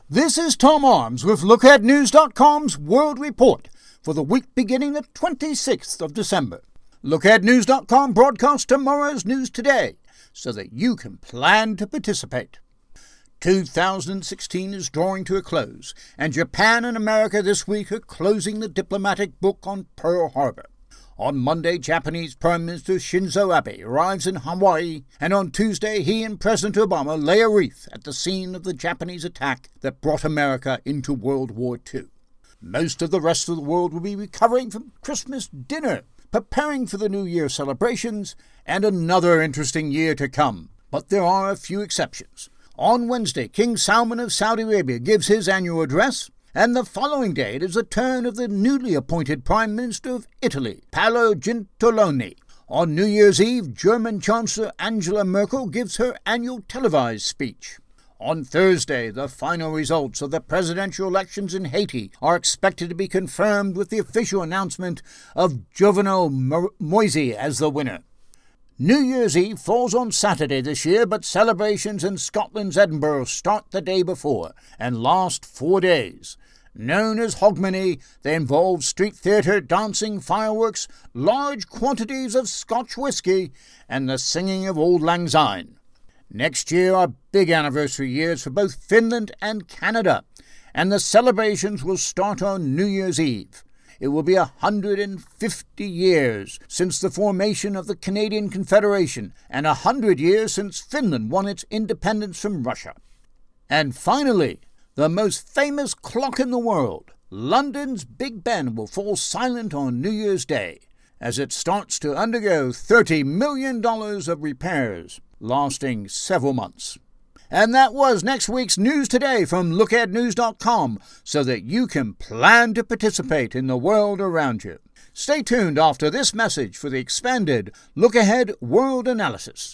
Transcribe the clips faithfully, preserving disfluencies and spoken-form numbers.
This is Tom Arms with Look Ahead News dot com's World Report for the week beginning the twenty-sixth of December. Look Ahead News dot com broadcasts tomorrow's news today so that you can plan to participate. two thousand sixteen is drawing to a close, and Japan and America this week are closing the diplomatic book on Pearl Harbor. On Monday, Japanese Prime Minister Shinzo Abe arrives in Hawaii, and on Tuesday he and President Obama lay a wreath at the scene of the Japanese attack that brought America into World War Two. Most of the rest of the world will be recovering from Christmas dinner, preparing for the New Year celebrations, and another interesting year to come. But there are a few exceptions. On Wednesday, King Salman of Saudi Arabia gives his annual address, and the following day it is the turn of the newly appointed Prime Minister of Italy, Paolo Gentiloni. On New Year's Eve, German Chancellor Angela Merkel gives her annual televised speech. On Thursday, the final results of the presidential elections in Haiti are expected to be confirmed with the official announcement of Jovenel Moise as the winner. New Year's Eve falls on Saturday this year, but celebrations in Scotland's Edinburgh start the day before and last four days. Known as Hogmanay, they involve street theatre, dancing, fireworks, large quantities of Scotch whisky, and the singing of Auld Lang Syne. Next year are big anniversary years for both Finland and Canada, and the celebrations will start on New Year's Eve. It will be one hundred fifty years since the formation of the Canadian Confederation and one hundred years since Finland won its independence from Russia. And finally, the most famous clock in the world, London's Big Ben, will fall silent on New Year's Day as it starts to undergo thirty million dollars of repairs, lasting several months. And that was next week's News Today from Look Ahead News dot com, so that you can plan to participate in the world around you. Stay tuned after this message for the expanded Look Ahead World Analysis.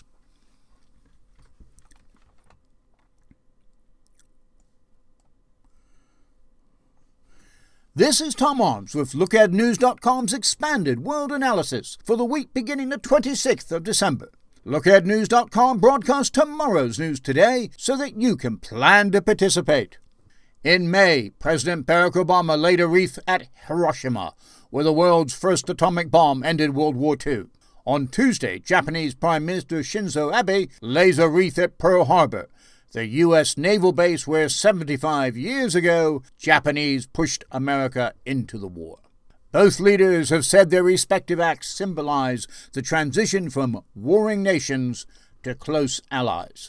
This is Tom Arms with Look Ahead News dot com's expanded World Analysis for the week beginning the twenty-sixth of December. Look Ahead News dot com broadcasts tomorrow's news today so that you can plan to participate. In May, President Barack Obama laid a wreath at Hiroshima, where the world's first atomic bomb ended World War Two. On Tuesday, Japanese Prime Minister Shinzo Abe lays a wreath at Pearl Harbor, the U S naval base where seventy-five years ago, Japanese pushed America into the war. Both leaders have said their respective acts symbolize the transition from warring nations to close allies.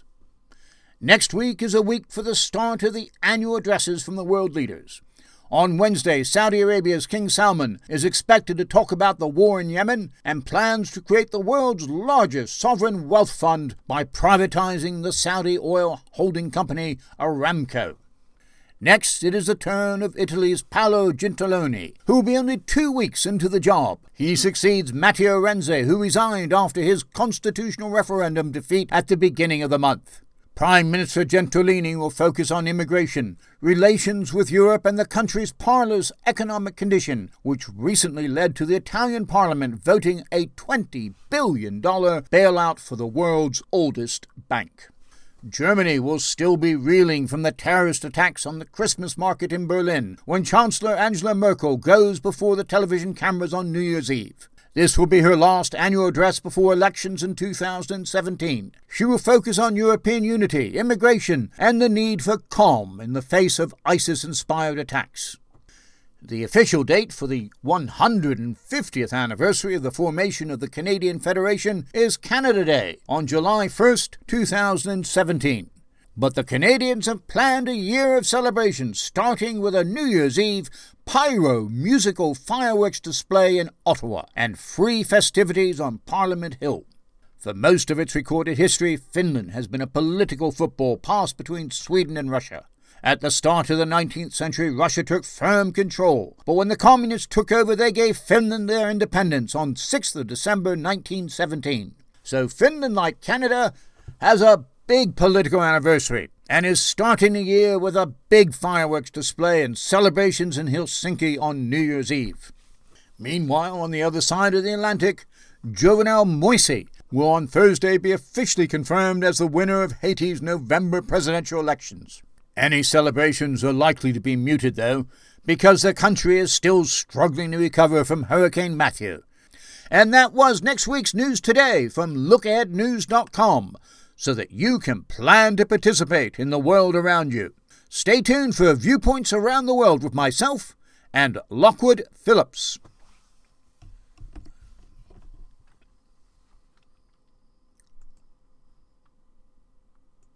Next week is a week for the start of the annual addresses from the world leaders. On Wednesday, Saudi Arabia's King Salman is expected to talk about the war in Yemen and plans to create the world's largest sovereign wealth fund by privatizing the Saudi oil holding company Aramco. Next, it is the turn of Italy's Paolo Gentiloni, who will be only two weeks into the job. He succeeds Matteo Renzi, who resigned after his constitutional referendum defeat at the beginning of the month. Prime Minister Gentiloni will focus on immigration, relations with Europe, and the country's parlous economic condition, which recently led to the Italian parliament voting a twenty billion dollars bailout for the world's oldest bank. Germany will still be reeling from the terrorist attacks on the Christmas market in Berlin when Chancellor Angela Merkel goes before the television cameras on New Year's Eve. This will be her last annual address before elections in two thousand seventeen. She will focus on European unity, immigration, and the need for calm in the face of ISIS-inspired attacks. The official date for the one hundred fiftieth anniversary of the formation of the Canadian Federation is Canada Day on July first, two thousand seventeen. But the Canadians have planned a year of celebrations, starting with a New Year's Eve pyro musical fireworks display in Ottawa and free festivities on Parliament Hill. For most of its recorded history, Finland has been a political football pass between Sweden and Russia. At the start of the nineteenth century, Russia took firm control, but when the communists took over, they gave Finland their independence on sixth of December nineteen seventeen. So Finland, like Canada, has a big political anniversary and is starting the year with a big fireworks display and celebrations in Helsinki on New Year's Eve. Meanwhile, on the other side of the Atlantic, Jovenel Moise will on Thursday be officially confirmed as the winner of Haiti's November presidential elections. Any celebrations are likely to be muted, though, because the country is still struggling to recover from Hurricane Matthew. And that was next week's News Today from look ahead news dot com, so that you can plan to participate in the world around you. Stay tuned for Viewpoints Around the World with myself and Lockwood Phillips.